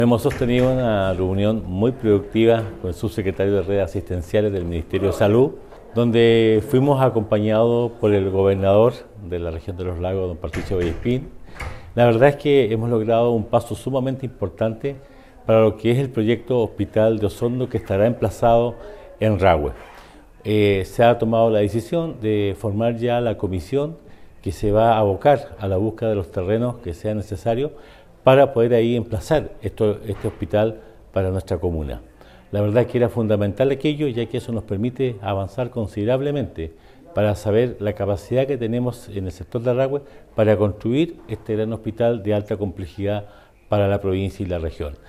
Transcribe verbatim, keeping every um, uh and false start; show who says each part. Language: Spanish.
Speaker 1: Hemos sostenido una reunión muy productiva con el subsecretario de Redes Asistenciales del Ministerio de Salud, donde fuimos acompañados por el gobernador de la región de los Lagos, don Patricio Vallespín. La verdad es que hemos logrado un paso sumamente importante para lo que es el proyecto Hospital de Osorno, que estará emplazado en Rahue. Eh, se ha tomado la decisión de formar ya la comisión que se va a abocar a la búsqueda de los terrenos que sean necesarios para poder ahí emplazar esto, este hospital para nuestra comuna. La verdad es que era fundamental aquello, ya que eso nos permite avanzar considerablemente para saber la capacidad que tenemos en el sector de Rahue para construir este gran hospital de alta complejidad para la provincia y la región.